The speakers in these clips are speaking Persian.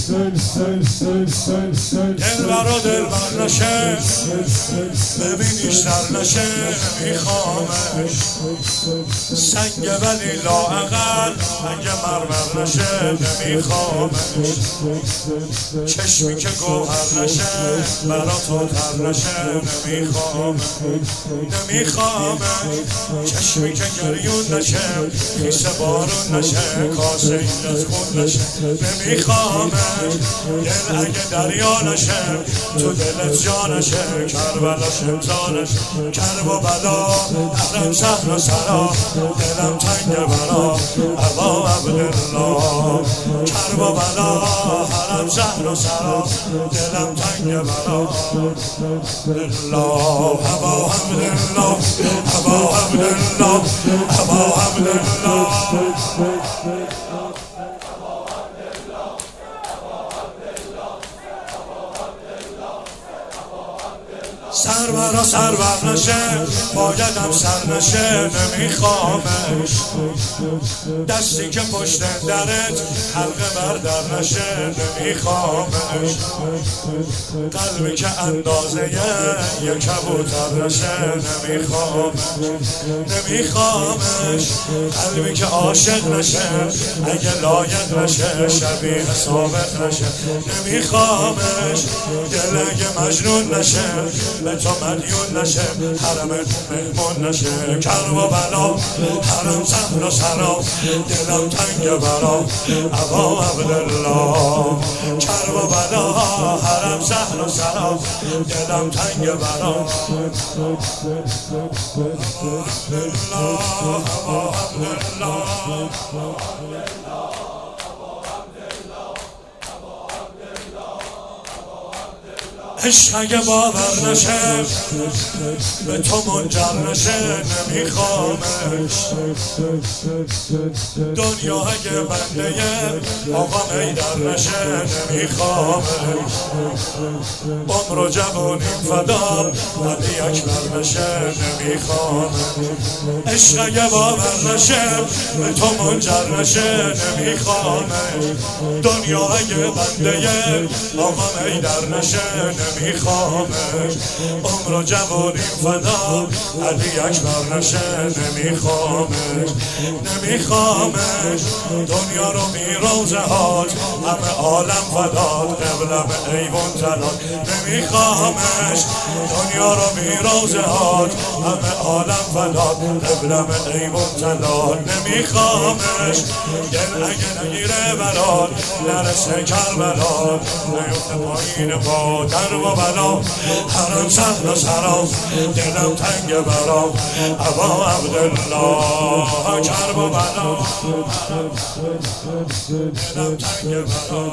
دلبر و دلبر نشه ببینیش در نشه نمیخوامش سنگ ولی لااقل اگه مرمر نشه نمیخوامش چشمی که گوهر نشه برا تو تر نشه نمیخوامش چشمی که گریون نشه خیس بارون نشه کاسه این از خون نشه نمیخوامش دل اگه دریا نشه تو دلت جا نشه کربلاش امضا نشه کرب و بلا حرم صحن و سرا دلم تنگ برا ابا عبدالله کرب و بلا حرم صحن و سرا دلم تنگ برا الله ابا عبدالله ابا عبدالله ابا عبدالله سرورا سرور نشه بایدم سر نشه نمیخوامش دستی که پشت درت حلقه بردر نشه نمیخوامش قلبی که اندازه یه کبوتر نشه نمیخوامش قلبی که عاشق نشه اگه لایق نشه شبیه ثابت نشه نمیخوامش دل اگه مجنون نشه به تو مدیون نشه حرمت مهمون نشه کرب و بلا حرم صحن و سرا دلم تنگ برا ابا عبدالله کرب و بلا حرم صحن و سرا دلم تنگ برا ابا عبدالله عشق اگه باور نشه به تو منجر نشه نمیخوامش دنیا اگه بنده آقا میدر نشه نمیخوامش عمر و جوانی فدا علی اکبر نشه نمیخوامش عشق اگه باور نشه به تو منجر نشه نمیخوامش دنیا اگه بنده آقا میدر نشه نمیخوامش عمر و جوانی فدا علی اکبر نشه نمیخوامش دنیا رو بی روزهات همه عالم فداد قبلم ایوان تلاد نمیخوامش دنیا رو بی روزهات همه عالم فداد قبلم ایوان تلاد نمیخوامش دل اگه نگیره بلاد نرسه کربلا نیفته پایین با در و بلا حرم صحن و سرا دلم تنگ برا ابا عبدالله کرب و بلا دلم تنگ برا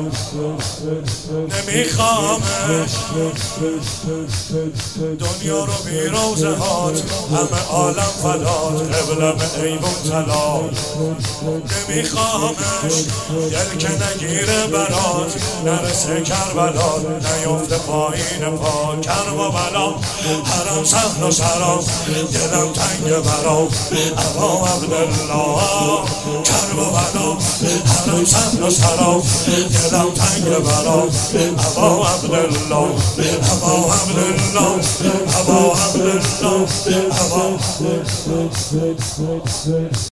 نمیخوامش دنیا رو بی روزهات همه عالم فداد قبلم ایوان تلاد نمیخوامش دل که نگیره برات نرسه کربلا نیفته پایین پا کرب و بلا حرم صحن و سرا دلم تنگ برا ابا عبدالله کرب و بلا حرم صحن و سرا دلم تنگ برا ابا عبدالله ابا عبدالله ابا عبدالله ابا